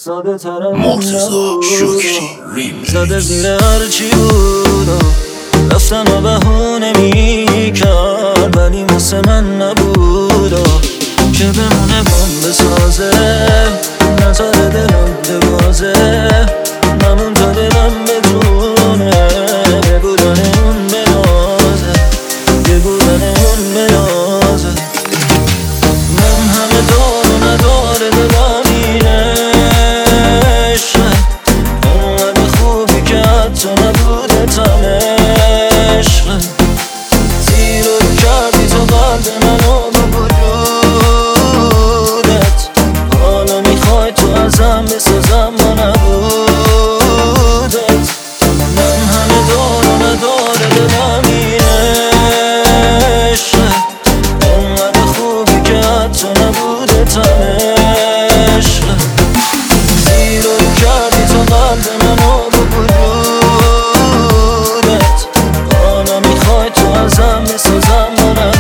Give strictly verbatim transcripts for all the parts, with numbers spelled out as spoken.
ساده ترم نبود، زده زیر هرچی بود رفتن و بهونه میکرد، ولی مثل من نبود که بمونه بمب بسازه، نذاره دلم ببازه، نمون تا دلم بدونه یه بودن اون بنازه، یه بودن اون بنازه. من همه دار و نداره دلم اینه عشقه، اونقدر خوبی که حتی نبوده تم عشقه، زیر رو کردی تو قلب منو با وجودت، حالا میخوای تو ازم بسازم با نبودت. من همه دار و نداره دلم اینه عشقه، اونقدر خوبی که حتی نبوده تم عشقه، زیر رو کردی تو قلب منو با وجودت، حالا میخوای تو ازم بسازم با نبودت.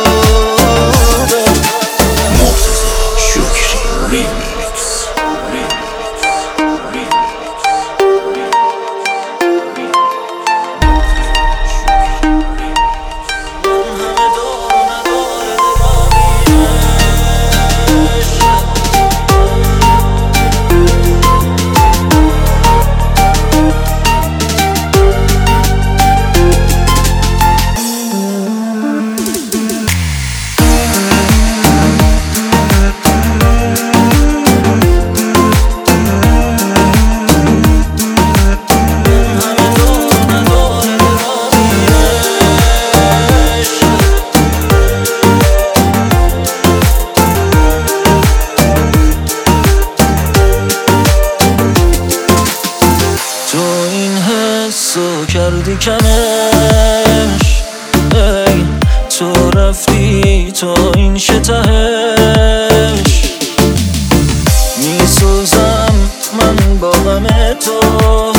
تو کردی کمش، ای تو رفتی تا این شتهش، میسوزم من با غم تو.